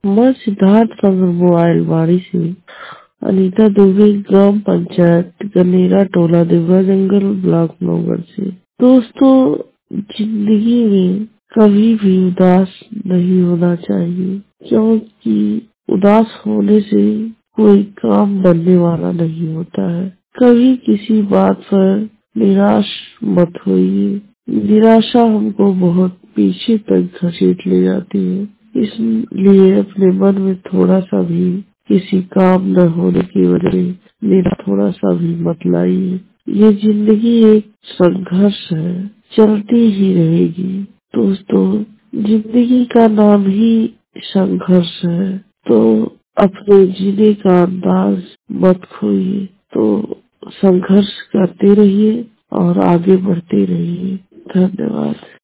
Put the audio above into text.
मैं सिद्धार्थ नगर मोबाइल बाड़ी से अनीता दुबे, ग्राम पंचायत गनेरा, टोला देवरा जंगल, ब्लॉक नौगढ़ से। दोस्तों, जिंदगी में कभी भी उदास नहीं होना चाहिए, क्योंकि उदास होने से कोई काम बनने वाला नहीं होता है। कभी किसी बात पर निराश मत होइए। निराशा हमको बहुत पीछे तक घसीट ले जाती है। इसलिए अपने मन में थोड़ा सा भी किसी काम न होने की वजह से मेरा थोड़ा सा भी मत लाइए। ये जिंदगी एक संघर्ष है, चलती ही रहेगी। दोस्तों, जिंदगी का नाम ही संघर्ष है, तो अपने जीने का अंदाज मत खोइए। तो संघर्ष करते रहिए और आगे बढ़ते रहिए। धन्यवाद।